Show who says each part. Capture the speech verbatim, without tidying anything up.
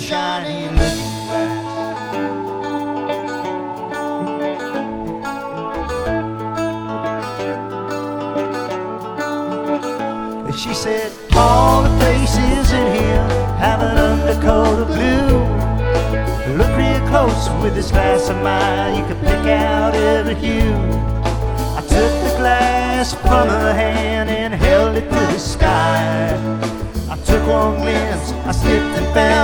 Speaker 1: shiny looking glass. She said, all the faces in here have an undercoat of blue. Look real close with this glass of mine, you can pick out every hue. I took the glass from her hand and held it to the sky. I took one glimpse, I slipped and found